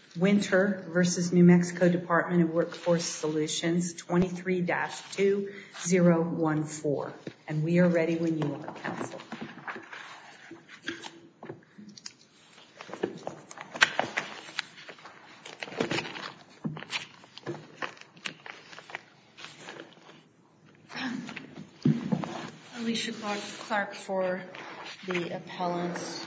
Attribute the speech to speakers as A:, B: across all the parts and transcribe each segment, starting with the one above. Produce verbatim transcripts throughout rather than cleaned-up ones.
A: Winter versus New Mexico Department of Workforce Solutions, twenty-three dash two zero one four. And we are ready when you are, counsel.
B: Alicia Clark for the appellants.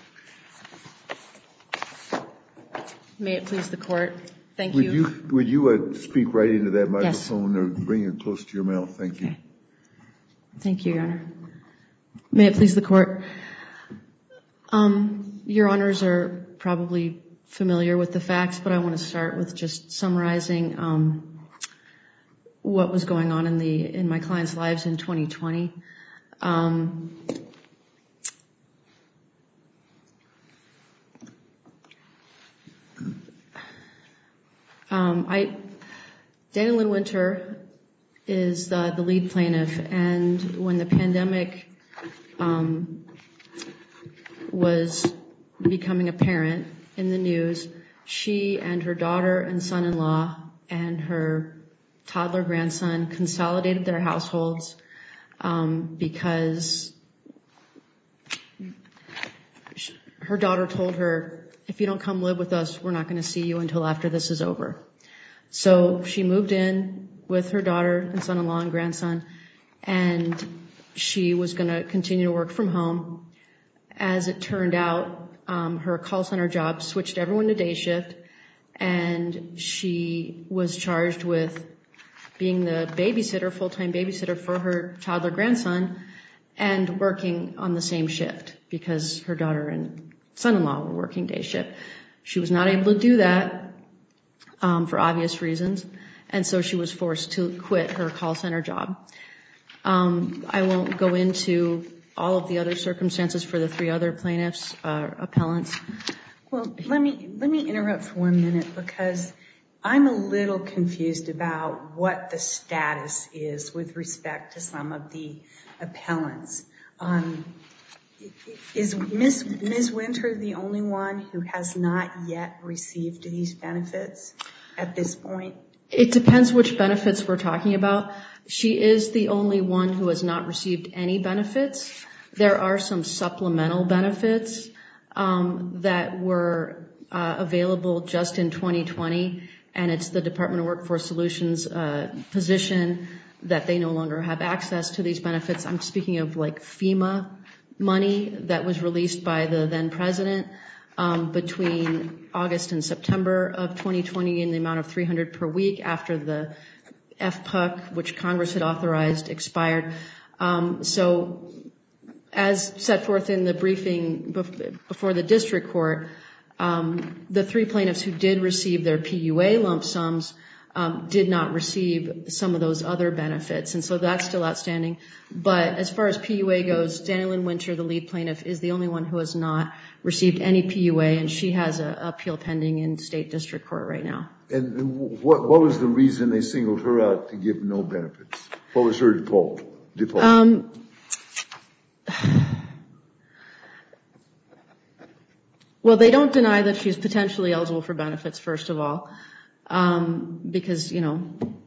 B: May it please the court. Thank
C: would
B: you.
C: you. Would you uh, speak right into that microphone? Yes. Or bring it close to your mouth? Thank you.
B: Okay. Thank you, Your Honor. May it please the court. Um, your honors are probably familiar with the facts, but I want to start with just summarizing um, what was going on in the in my clients' lives in twenty twenty. Um, um, I, Daniel Lynn Winter is the, the lead plaintiff, and when the pandemic um, was becoming apparent in the news, she and her daughter and son-in-law and her toddler grandson consolidated their households um, because her daughter told her, if you don't come live with us, we're not going to see you until after this is over. So she moved in with her daughter and son-in-law and grandson, and she was going to continue to work from home. As it turned out, um, her call center job switched everyone to day shift, and she was charged with being the babysitter, full-time babysitter for her toddler grandson, and working on the same shift because her daughter and son-in-law were working day shift. She was not able to do that um, for obvious reasons, and so she was forced to quit her call center job. Um, I won't go into all of the other circumstances for the three other plaintiffs, uh, appellants.
A: Well, let me let me interrupt for one minute because I'm a little confused about what the status is with respect to some of the appellants. Um, is Miz Miz Winter the only one who has not yet received these benefits at this point?
B: It depends which benefits we're talking about. She is the only one who has not received any benefits. There are some supplemental benefits um, that were uh, available just in twenty twenty, and it's the Department of Workforce Solutions uh, position that they no longer have access to these benefits. I'm speaking of like FEMA money that was released by the then president um, between August and September of twenty twenty in the amount of three hundred per week after the F P U C, which Congress had authorized, expired. Um, so as set forth in the briefing before the district court, um, the three plaintiffs who did receive their P U A lump sums um, did not receive some of those other benefits, and so that's still outstanding. But as far as P U A goes, Daniel Lynn Winter, the lead plaintiff, is the only one who has not received any P U A, and she has an appeal pending in state district court right now.
C: And what, what was the reason they singled her out to give no benefits? What was her default? default?
B: Um, well, they don't deny that she's potentially eligible for benefits, first of all, um, because, you know,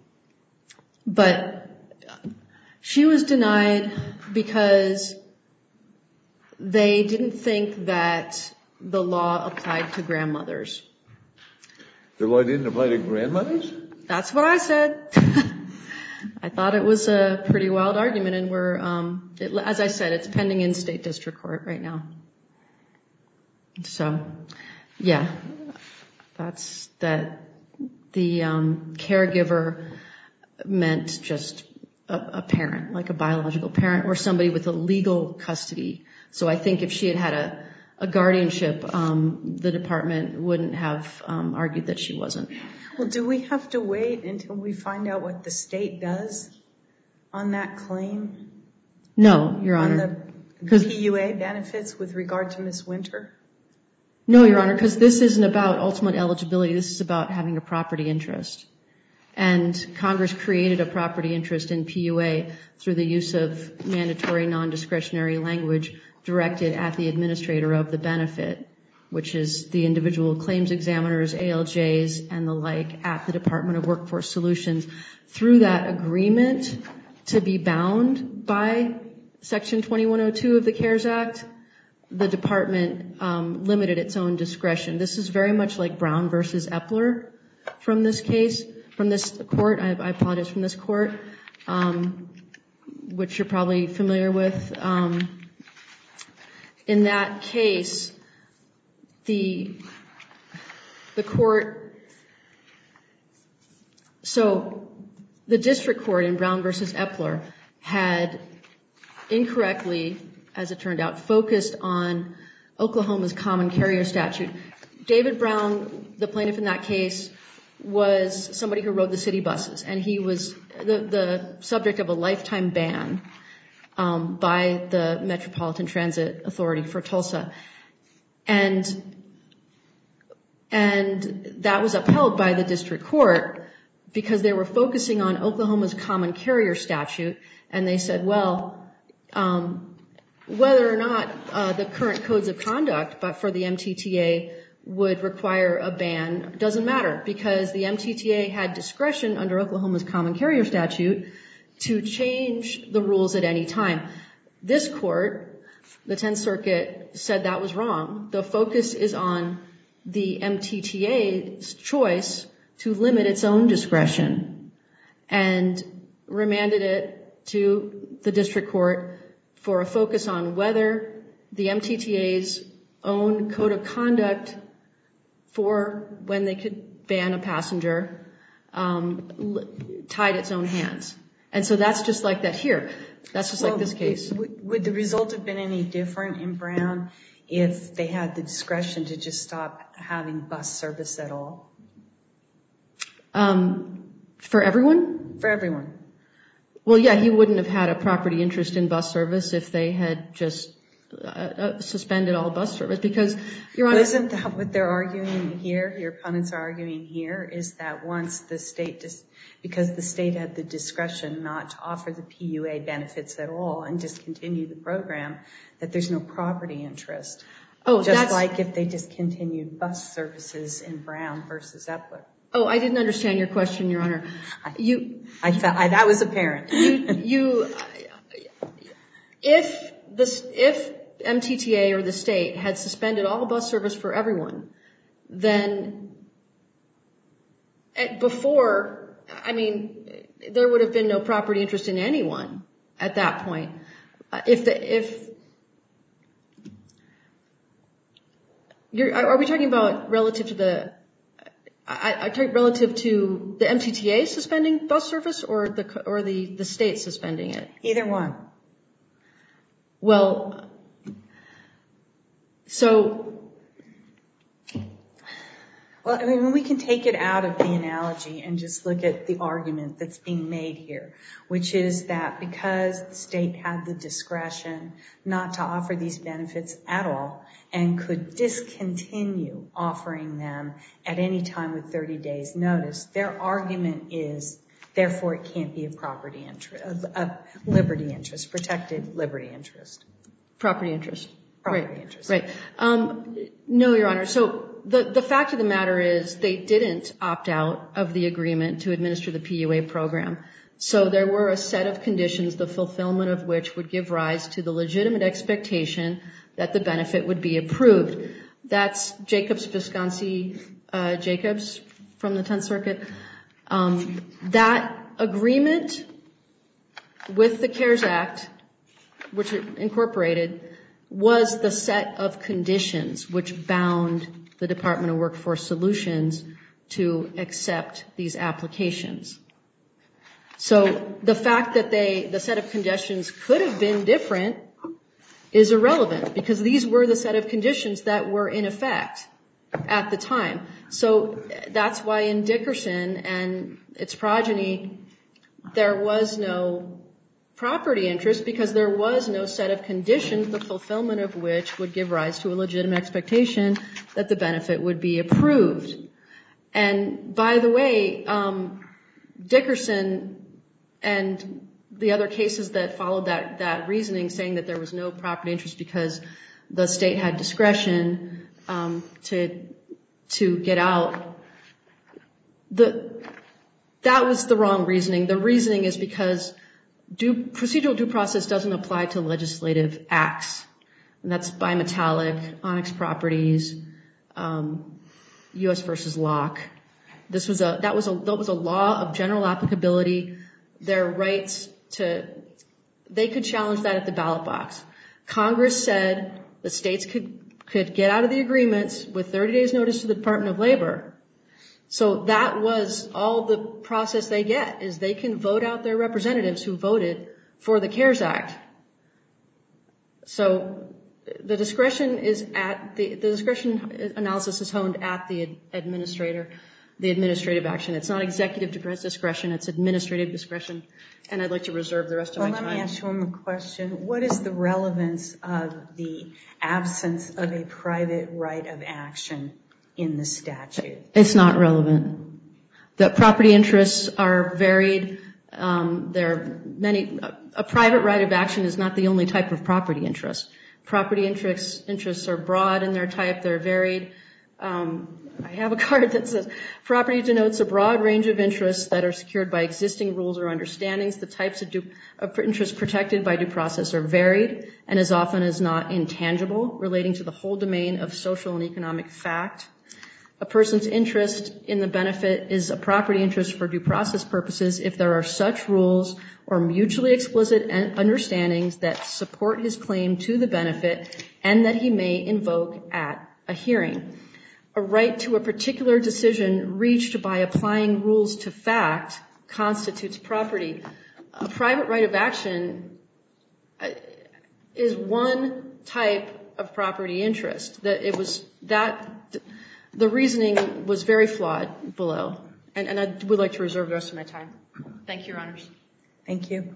B: but she was denied because they didn't think that the law applied to grandmothers.
C: The law didn't apply to grandmothers?
B: That's what I said. I thought it was a pretty wild argument, and we're, um, it, as I said, it's pending in state district court right now. So, yeah, that's that. The um, caregiver meant just a, a parent, like a biological parent, or somebody with a legal custody. So I think if she had had a, a guardianship, um, the department wouldn't have um, argued that she wasn't.
A: Well, do we have to wait until we find out what the state does on that claim?
B: No, Your Honor.
A: On the P U A benefits with regard to Miz Winter?
B: No, Your Honor, because this isn't about ultimate eligibility. This is about having a property interest. And Congress created a property interest in P U A through the use of mandatory non-discretionary language directed at the administrator of the benefit. which is the individual claims examiners, A L Js, and the like at the Department of Workforce Solutions, through that agreement to be bound by Section twenty-one oh two of the CARES Act, the department um, limited its own discretion. This is very much like Brown versus Epler from this case, from this court. I, I apologize, from this court, um, which you're probably familiar with. Um, in that case, the the court, so the district court in Brown versus Epler had incorrectly, as it turned out, focused on Oklahoma's common carrier statute. David Brown, the plaintiff in that case, was somebody who rode the city buses, and he was the, the subject of a lifetime ban um, by the Metropolitan Transit Authority for Tulsa. And and that was upheld by the district court because they were focusing on Oklahoma's common carrier statute, and they said, well, um, whether or not uh, the current codes of conduct but for the M T T A would require a ban doesn't matter, because the M T T A had discretion under Oklahoma's common carrier statute to change the rules at any time. This court, the Tenth Circuit, said that was wrong. The focus is on the M T T A's choice to limit its own discretion, and remanded it to the district court for a focus on whether the M T T A's own code of conduct for when they could ban a passenger um, tied its own hands. And so that's just like that here. That's just well, like this case.
A: Would, would the result have been any different in Brown if they had the discretion to just stop having bus service at all?
B: Um, for everyone?
A: For everyone.
B: Well, yeah, he wouldn't have had a property interest in bus service if they had just uh, uh, suspended all bus service, because, Your Honor...
A: Well, isn't that what they're arguing here, your opponents are arguing here, is that once the state, dis- because the state had the discretion not to offer the P U A benefits at all and discontinue the program, that there's no property interest.
B: Oh,
A: Just
B: that's...
A: like if they discontinued bus services in Brown versus Epler.
B: Oh, I didn't understand your question, Your Honor. You...
A: I thought I, that was apparent.
B: You... you if this, if M T T A or the state had suspended all bus service for everyone, then at, before, I mean, there would have been no property interest in anyone at that point. Uh, if the, if, you're, are we talking about relative to the, I, I talk relative to the M T T A suspending bus service or the, or the, the state suspending it?
A: Either one.
B: Well, so...
A: Well, I mean, we can take it out of the analogy and just look at the argument that's being made here, which is that because the state had the discretion not to offer these benefits at all and could discontinue offering them at any time with thirty days notice, their argument is, therefore, it can't be a property interest, a, a liberty interest, protected liberty interest.
B: Property interest.
A: Property
B: right.
A: interest.
B: Right. Um, no, Your Honor. So the, the fact of the matter is they didn't opt out of the agreement to administer the P U A program. So there were a set of conditions, the fulfillment of which would give rise to the legitimate expectation that the benefit would be approved. That's Jacobs Visconsi uh, Jacobs from the Tenth Circuit. Um, that agreement with the CARES Act, which it incorporated, was the set of conditions which bound the Department of Workforce Solutions to accept these applications. So the fact that they, the set of conditions could have been different is irrelevant, because these were the set of conditions that were in effect at the time. So that's why in Dickerson and its progeny, there was no property interest, because there was no set of conditions, the fulfillment of which would give rise to a legitimate expectation that the benefit would be approved. And by the way, um, Dickerson and the other cases that followed that, that reasoning, saying that there was no property interest because the state had discretion, um, to to get out. The that was the wrong reasoning. The reasoning is because due, procedural due process doesn't apply to legislative acts. And that's Bimetallic, Onyx Properties, um, U S versus Locke. This was a that was a that was a law of general applicability. Their rights to they could challenge that at the ballot box. Congress said the states could could get out of the agreements with thirty days notice to the Department of Labor. So that was all the process they get, is they can vote out their representatives who voted for the CARES Act. So the discretion is at the, the discretion analysis is honed at the administrator, the administrative action. It's not executive discretion, it's administrative discretion. And I'd like to reserve the rest of
A: well,
B: my time.
A: Let me ask you one more question. What is the relevance of the absence of a private right of action in the statute?
B: It's not relevant. The property interests are varied. Um, there are many. A private right of action is not the only type of property interest. Property interests interests are broad in their type. They're varied. Um, I have a card that says property denotes a broad range of interests that are secured by existing rules or understandings. The types of, due, of interests protected by due process are varied and as often as not intangible, relating to the whole domain of social and economic fact. A person's interest in the benefit is a property interest for due process purposes if there are such rules or mutually explicit understandings that support his claim to the benefit and that he may invoke at a hearing. A right to a particular decision reached by applying rules to fact constitutes property. A private right of action is one type of property interest. That it was that the reasoning was very flawed below, and, and I would like to reserve the rest of my time. Thank you, Your Honors.
A: Thank you.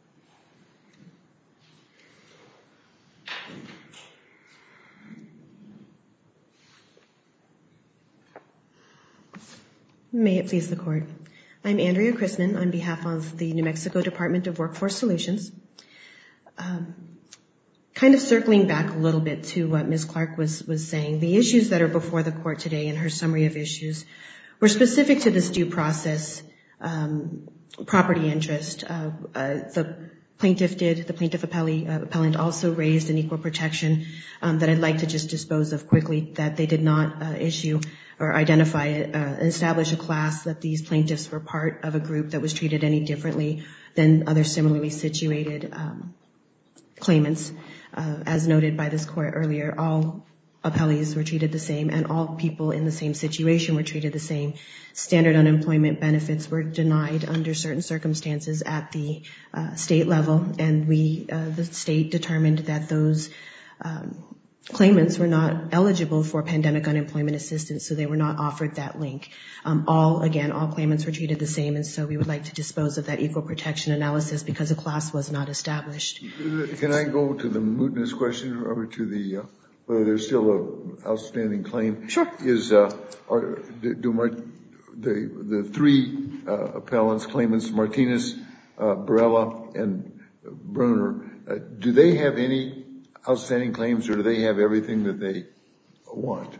D: May it please the Court. I'm Andrea Chrisman on behalf of the New Mexico Department of Workforce Solutions. Um, kind of circling back a little bit to what Miz Clark was, was saying, the issues that are before the Court today in her summary of issues were specific to this due process um, property interest. Uh, uh, the plaintiff did, the plaintiff appellee, uh, appellant also raised an equal protection um, that I'd like to just dispose of quickly, that they did not uh, issue or identify, uh, establish a class that these plaintiffs were part of a group that was treated any differently than other similarly situated um, claimants. Uh, as noted by this Court earlier, all appellees were treated the same and all people in the same situation were treated the same. Standard unemployment benefits were denied under certain circumstances at the uh, state level, and we, uh, the state determined that those um, claimants were not eligible for pandemic unemployment assistance, so they were not offered that link. Um, all, again, all claimants were treated the same, and so we would like to dispose of that equal protection analysis because a class was not established.
C: Can I go to the mootness question or to the, uh, whether there's still an outstanding claim?
D: Sure.
C: Is, uh, are, do Mar- the, the three uh, appellants, claimants, Martinez, uh, Barela, and Bruner, uh, do they have any outstanding claims, or do they have everything that they want?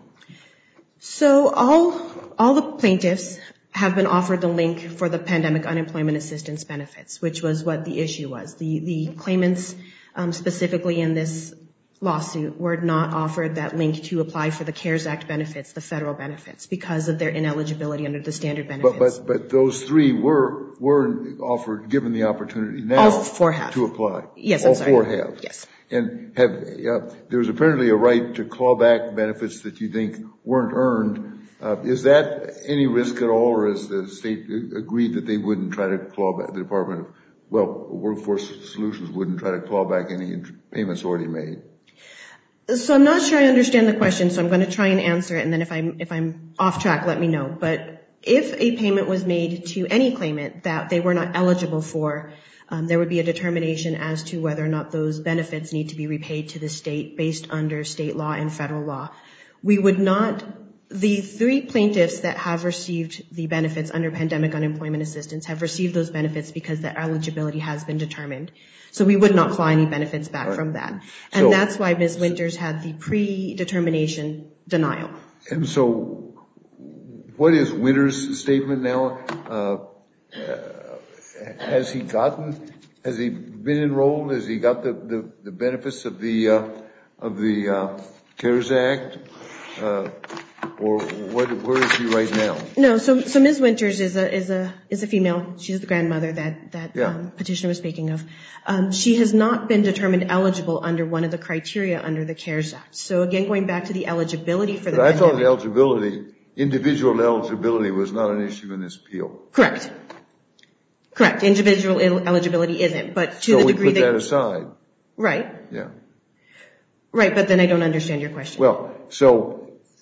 D: So all all the plaintiffs have been offered the link for the pandemic unemployment assistance benefits, which was what the issue was. The the claimants um, specifically in this lawsuit were not offered that link to apply for the CARES Act benefits, the federal benefits, because of their ineligibility under the standard benefits.
C: But but, but those three were were offered, given the opportunity now.
D: All four have.
C: To apply.
D: Yes,
C: All
D: I'm sorry.
C: four have.
D: Yes.
C: And have uh, there's apparently a right to claw back benefits that you think weren't earned. Uh, is that any risk at all, or has the state agreed that they wouldn't try to claw back, the Department of, well, Workforce Solutions wouldn't try to claw back any payments already made?
D: So I'm not sure I understand the question, so I'm going to try and answer it, and then if I'm if I'm off track, let me know. But if a payment was made to any claimant that they were not eligible for, um, there would be a determination as to whether or not those benefits need to be repaid to the state based under state law and federal law. We would not, the three plaintiffs that have received the benefits under pandemic unemployment assistance have received those benefits because their eligibility has been determined. So we would not claw any benefits back right. from that. And so, that's why Miz Winters had the predetermination denial.
C: And so what is Winter's statement now? Uh, uh, has he gotten, has he been enrolled? Has he got the, the, the benefits of the, uh, of the uh, CARES Act? Uh, or what, where is he right now?
D: No, so so Miz Winters is a is a is a female. She's the grandmother that that
C: Yeah.
D: um, petitioner was speaking of. Um, she has not been determined eligible under one of the criteria under the CARES Act. So again, going back to the eligibility for the
C: But I thought
D: pandemic.
C: eligibility, individual eligibility was not an issue in this appeal.
D: Correct. Correct. Individual el- eligibility isn't, but to
C: so
D: the
C: we
D: degree
C: put that aside.
D: Right.
C: Yeah.
D: Right, but then I don't understand your question.
C: Well, so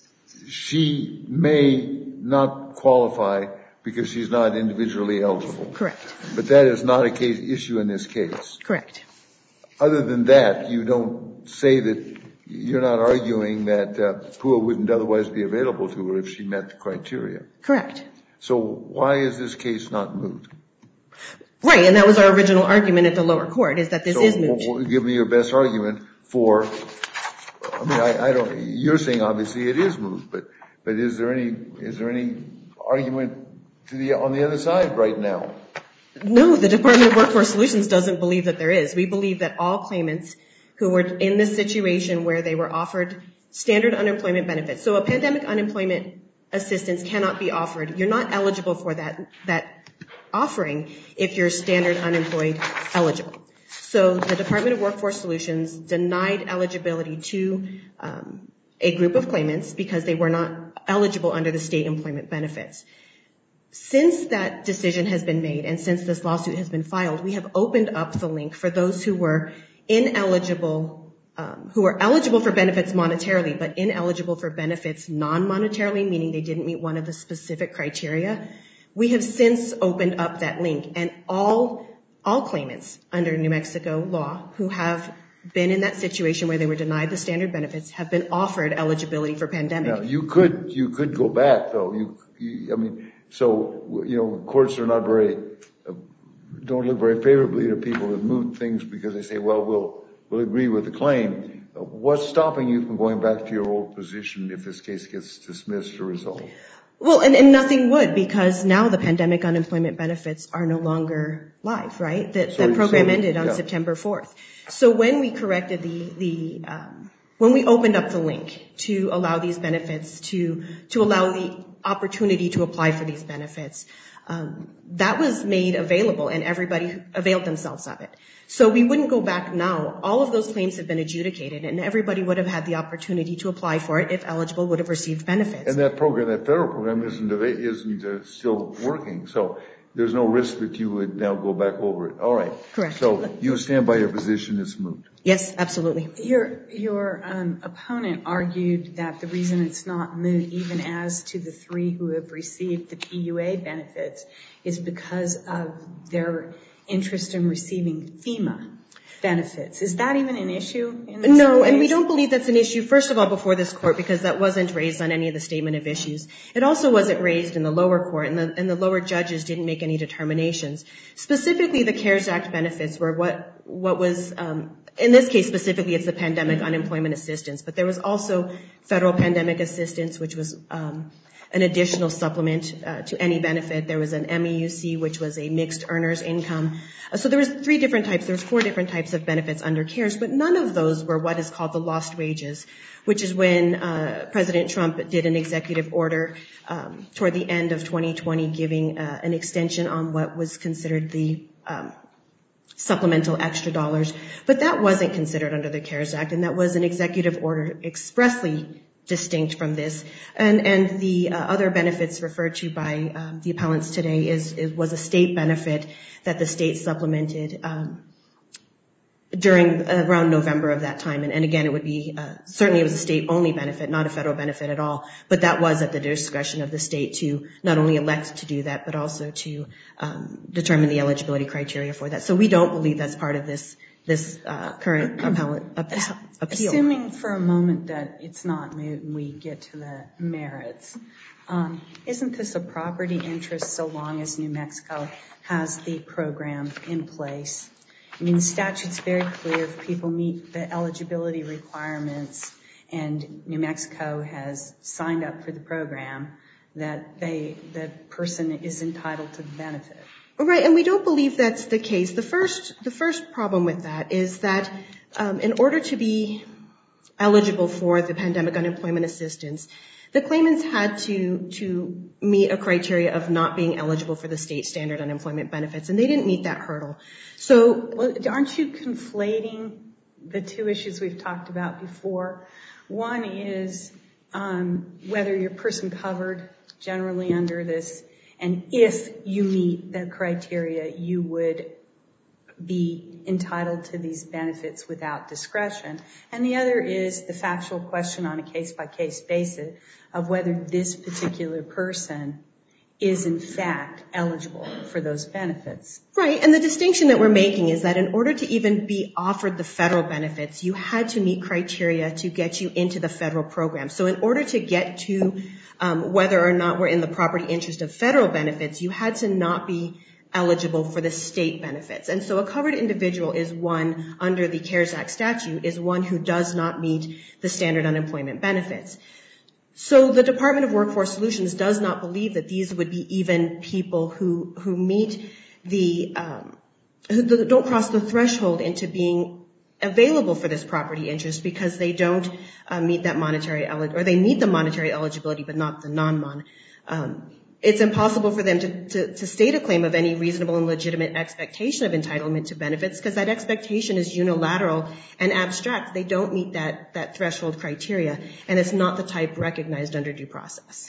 C: she may not qualify because she's not individually eligible.
D: Correct.
C: But that is not a case issue in this case.
D: Correct.
C: Other than that, you don't say that you're not arguing that uh, P U A wouldn't otherwise be available to her if she met the criteria.
D: Correct.
C: So why is this case not moot?
D: Right, and that was our original argument at the lower court, is that this
C: so
D: is moot.
C: w- w- give me your best argument for, I mean, I, I don't, you're saying obviously it is moot, but, but is there any, is there any argument to the, on the other side right now?
D: No, the Department of Workforce Solutions doesn't believe that there is. We believe that all claimants who were in this situation where they were offered standard unemployment benefits. So a pandemic unemployment assistance cannot be offered. You're not eligible for that, that offering if you're standard unemployed eligible. So the Department of Workforce Solutions denied eligibility to um, a group of claimants because they were not eligible under the state employment benefits. Since that decision has been made and since this lawsuit has been filed, we have opened up the link for those who were ineligible, um, who were eligible for benefits monetarily, but ineligible for benefits non-monetarily, meaning they didn't meet one of the specific criteria. We have since opened up that link, and all all claimants under New Mexico law who have been in that situation where they were denied the standard benefits have been offered eligibility for pandemic.
C: Now, you could, you could go back though. You, you I mean, so, you know, courts are not very, uh, don't look very favorably to people that move things because they say, well, we'll, we'll agree with the claim. Uh, what's stopping you from going back to your old position if this case gets dismissed or resolved?
D: Well, and, and nothing would, because now the pandemic unemployment benefits are no longer live, right? That,
C: So-
D: that program
C: so-
D: ended on
C: yeah.
D: September fourth. So when we corrected the, the, um, when we opened up the link to allow these benefits, to, to allow the opportunity to apply for these benefits, um, that was made available and everybody availed themselves of it. So we wouldn't go back now. All of those claims have been adjudicated and everybody would have had the opportunity to apply for it if eligible, would have received benefits.
C: And that program, that federal program isn't, isn't uh, still working. So there's no risk that you would now go back over it. All right.
D: Correct.
C: So you stand by your position, it's moot.
D: Yes, absolutely.
A: Your your um, opponent argued that the reason it's not moot, even as to the three who have received the P U A benefits, is because of their interest in receiving FEMA benefits. Is that even an issue in this
D: No,
A: case?
D: and we don't believe that's an issue, first of all, before this court, because that wasn't raised on any of the statement of issues. It also wasn't raised in the lower court, and the, and the lower judges didn't make any determinations. Specifically, the CARES Act benefits were what, what was, um, in this case specifically, it's the pandemic unemployment assistance, but there was also federal pandemic assistance, which was um, an additional supplement uh, to any benefit. There was an M E U C, which was a mixed earner's income. Uh, so there was three different types, there was four different types of benefits under CARES, but none of those were what is called the lost wages, which is when uh, President Trump did an executive order um, toward the end of twenty twenty giving uh, an extension on what was considered the um, supplemental extra dollars. But that wasn't considered under the CARES Act, and that was an executive order expressly distinct from this. And, and the uh, other benefits referred to by um, the appellants today is, is was a state benefit that the state supplemented um, during uh, around November of that time. And, and again, it would be, uh, certainly it was a state-only benefit, not a federal benefit at all. But that was at the discretion of the state to not only elect to do that, but also to um, determine the eligibility criteria for that. So we don't believe that's part of this this uh, current appellant ap- appeal.
A: Assuming for a moment that it's not moot and we get to the merits, um, isn't this a property interest so long as New Mexico has the program in place? I mean, the statute's very clear if people meet the eligibility requirements and New Mexico has signed up for the program, that they, the person is entitled to the benefit.
D: Right, and we don't believe that's the case. The first, the first problem with that is that um, in order to be eligible for the pandemic unemployment assistance, the claimants had to, to meet a criteria of not being eligible for the state standard unemployment benefits, and they didn't meet that hurdle. So,
A: well, aren't you conflating the two issues we've talked about before? One is um, whether your person covered generally under this, and if you meet the criteria, you would be entitled to these benefits without discretion. And the other is the factual question on a case-by-case basis of whether this particular person is in fact eligible for those benefits.
D: Right, and the distinction that we're making is that in order to even be offered the federal benefits, you had to meet criteria to get you into the federal program. So in order to get to um, whether or not we're in the property interest of federal benefits, you had to not be eligible for the state benefits. And so a covered individual is one, under the CARES Act statute, is one who does not meet the standard unemployment benefits. So the Department of Workforce Solutions does not believe that these would be even people who, who meet the, um, who don't cross the threshold into being available for this property interest because they don't uh, meet that monetary, eli- or they meet the monetary eligibility but not the non-mon. Um, It's impossible for them to, to, to state a claim of any reasonable and legitimate expectation of entitlement to benefits because that expectation is unilateral and abstract. They don't meet that, that threshold criteria, and it's not the type recognized under due process.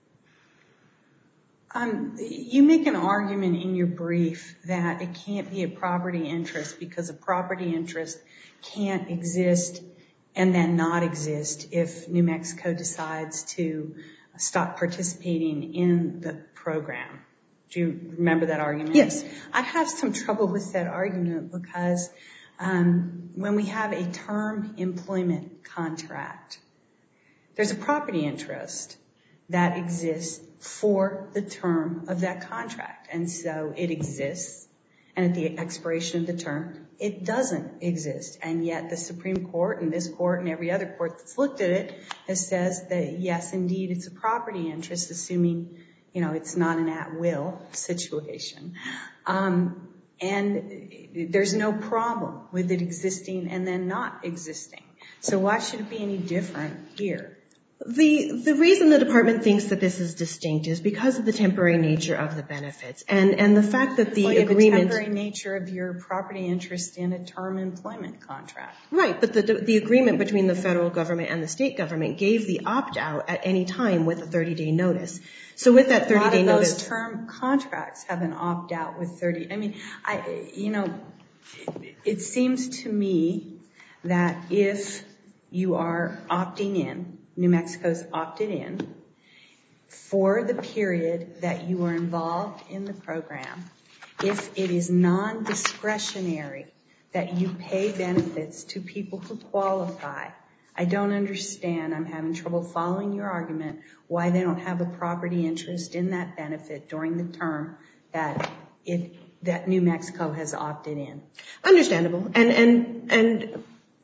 A: Um, you make an argument in your brief that it can't be a property interest because a property interest can't exist and then not exist if New Mexico decides to stop participating in the program. Do you remember that argument?
D: Yes.
A: I have some trouble with that argument because um, when we have a term employment contract, there's a property interest that exists for the term of that contract. And so it exists, and at the expiration of the term, it doesn't exist. And yet the Supreme Court and this court and every other court that's looked at it has says that, yes, indeed, it's a property interest, assuming, you know, it's not an at-will situation. Um, and there's no problem with it existing and then not existing. So why should it be any different here?
D: The the reason the department thinks that this is distinct is because of the temporary nature of the benefits and, and the fact that the
A: well, you have
D: agreement...
A: the temporary nature of your property interest in a term employment contract.
D: Right, but the the agreement between the federal government and the state government gave the opt-out at any time with a thirty-day notice. So with that thirty-day notice...
A: A lot of those term contracts have an opt-out with thirty... I mean, I you know, it, it seems to me that if you are opting in, New Mexico's opted in for the period that you are involved in the program, if it is non-discretionary that you pay benefits to people who qualify, I don't understand, I'm having trouble following your argument, why they don't have a property interest in that benefit during the term that it, that New Mexico has opted in.
D: Understandable. And, and, and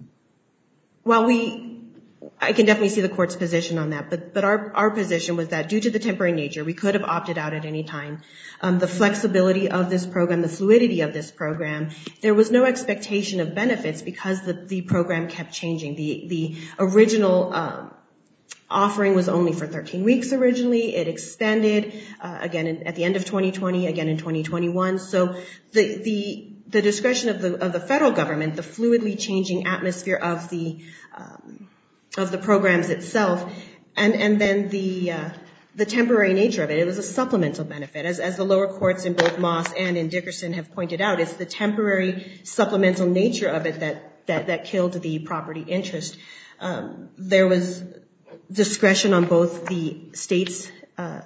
D: while we... I can definitely see the court's position on that, but, but our, our position was that due to the temporary nature, we could have opted out at any time. Um, the flexibility of this program, the fluidity of this program, there was no expectation of benefits because the, the program kept changing. The, the original um, offering was only for thirteen weeks originally. It extended, uh, again, in, at the end of twenty twenty, again in twenty twenty-one. So the, the, the discretion of the, of the federal government, the fluidly changing atmosphere of the, um, of the programs itself, and, and then the, uh, the temporary nature of it. It was a supplemental benefit. As, as the lower courts in both Moss and in Dickerson have pointed out, it's the temporary supplemental nature of it that, that, that killed the property interest. Um, there was discretion on both the state's, uh,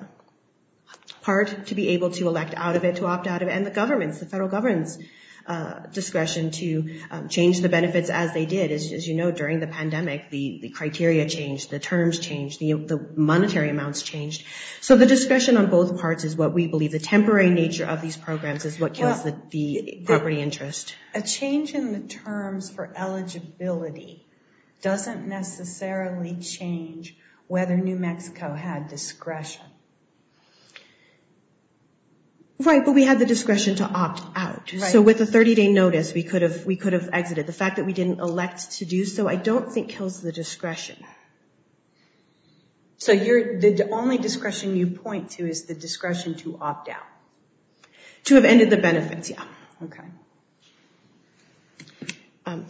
D: part to be able to elect out of it, to opt out of it, and the government's, the federal government's, Uh, discretion to um, change the benefits as they did. As, as you know, during the pandemic, the, the criteria changed, the terms changed, the, the monetary amounts changed. So the discretion on both parts is what we believe. The temporary nature of these programs is what kills well, the, the property the, interest.
A: A change in the terms for eligibility doesn't necessarily change whether New Mexico had discretion.
D: Right, but we had the discretion to opt out.
A: Right.
D: So with a thirty-day notice, we could have we could have exited. The fact that we didn't elect to do so, I don't think kills the discretion.
A: So you're, the only discretion you point to is the discretion to opt out?
D: To have ended the benefits, yeah.
A: Okay.
D: Um,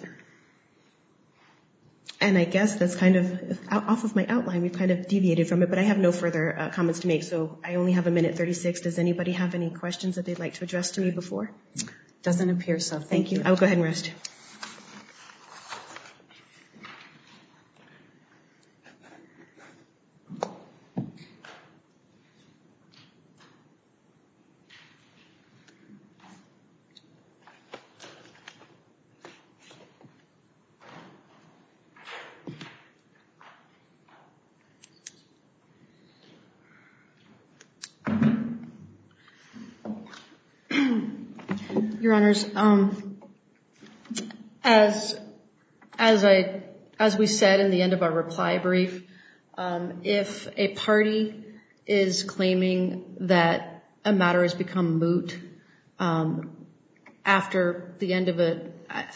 D: and I guess that's kind of, off of my outline, we've kind of deviated from it, but I have no further uh, comments to make, so I only have a minute thirty-six. Does anybody have any questions that they'd like to address to me before?
A: Doesn't appear so. Thank,
D: Thank you.
A: you.
D: I will go ahead and rest.
B: Your Honors, um, as as I as we said in the end of our reply brief, um, if a party is claiming that a matter has become moot um, after the end of it,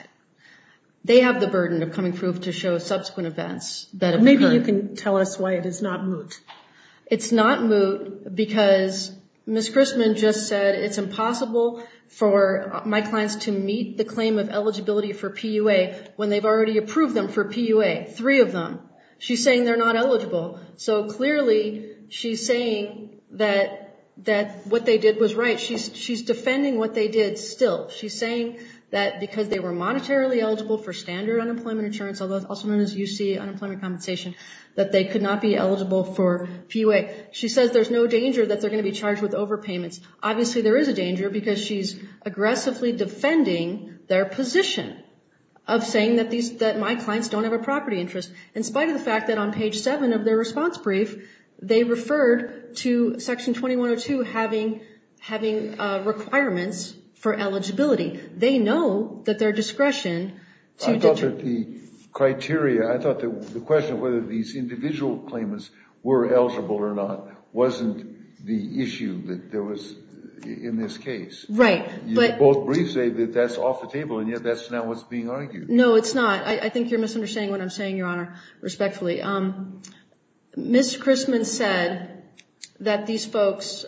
B: they have the burden of coming proof to show subsequent events that have
E: Maybe
B: occurred.
E: you can tell us why it is not moot.
B: It's not moot because Miz Chrisman just said it's impossible for my clients to meet the claim of eligibility for P U A when they've already approved them for P U A, three of them. She's saying they're not eligible. So clearly she's saying that that what they did was right. She's she's defending what they did still. She's saying that because they were monetarily eligible for standard unemployment insurance, also known as U C, unemployment compensation, that they could not be eligible for P U A. She says there's no danger that they're going to be charged with overpayments. Obviously there is a danger because she's aggressively defending their position of saying that these that my clients don't have a property interest, in spite of the fact that on page seven of their response brief, they referred to Section twenty-one oh two having having uh, requirements for eligibility. They know that their discretion to
C: I thought
B: deter-
C: that the criteria, I thought that the question of whether these individual claimants were eligible or not wasn't the issue that there was in this case.
B: Right,
C: you
B: but
C: both briefs say that that's off the table, and yet that's not what's being argued.
B: No, it's not. I, I think you're misunderstanding what I'm saying, Your Honor, respectfully. Um, Miz Chrisman said that these folks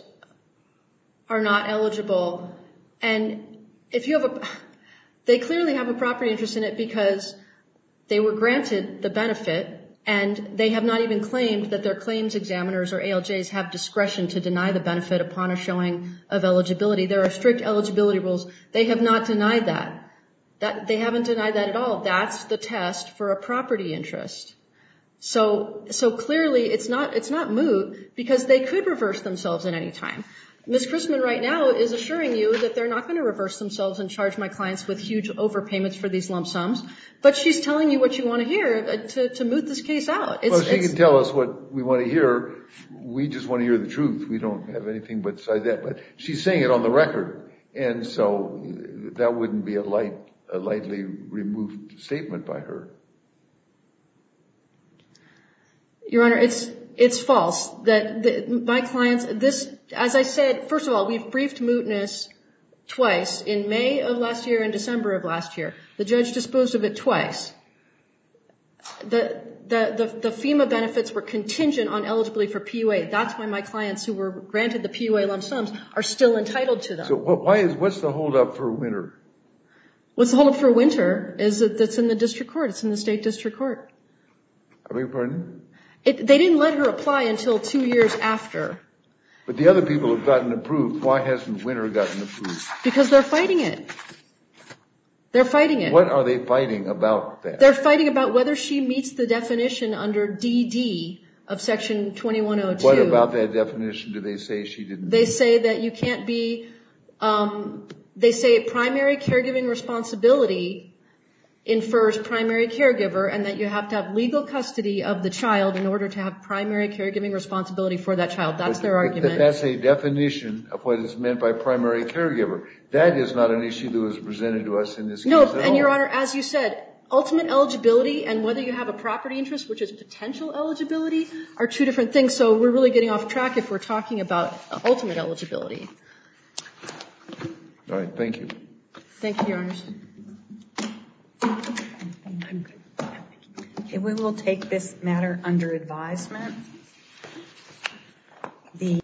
B: are not eligible, and if you have a, they clearly have a property interest in it because they were granted the benefit, and they have not even claimed that their claims examiners or A L Js have discretion to deny the benefit upon a showing of eligibility. There are strict eligibility rules. They have not denied that. That they haven't denied that at all. That's the test for a property interest. So, so clearly it's not, it's not moot because they could reverse themselves at any time. Miz Chrisman right now is assuring you that they're not going to reverse themselves and charge my clients with huge overpayments for these lump sums, but she's telling you what you want to hear to, to moot this case out. It's,
C: well, she
B: it's,
C: can tell us what we want to hear. We just want to hear the truth. We don't have anything besides that. But she's saying it on the record, and so that wouldn't be a light, a lightly removed statement by her.
B: Your Honor, it's it's false that the, my clients, this, as I said, first of all, we've briefed mootness twice, in May of last year and December of last year. The judge disposed of it twice. The, the, the, the FEMA benefits were contingent on eligibility for P U A. That's why my clients who were granted the P U A lump sums are still entitled to them.
C: So why is, what's the holdup for winter?
B: What's the holdup for winter is that it's in the district court. It's in the state district court.
C: I beg your pardon?
B: It, they didn't let her apply until two years after.
C: But the other people have gotten approved. Why hasn't winter gotten approved?
B: Because they're fighting it. They're fighting it.
C: What are they fighting about that?
B: They're fighting about whether she meets the definition under D D of Section twenty-one oh two.
C: What about that definition do they say she didn't
B: They
C: meet?
B: say that you can't be, um, they say primary caregiving responsibility infers primary caregiver, and that you have to have legal custody of the child in order to have primary caregiving responsibility for that child. That's
C: But
B: their argument.
C: That's a definition of what is meant by primary caregiver. That is not an issue that was presented to us in this case
B: No,
C: at
B: and
C: all.
B: Your Honor, as you said, ultimate eligibility and whether you have a property interest, which is potential eligibility, are two different things. So we're really getting off track if we're talking about ultimate eligibility.
C: All right, thank you.
B: Thank you, Your Honors.
A: Okay, we will take this matter under advisement. The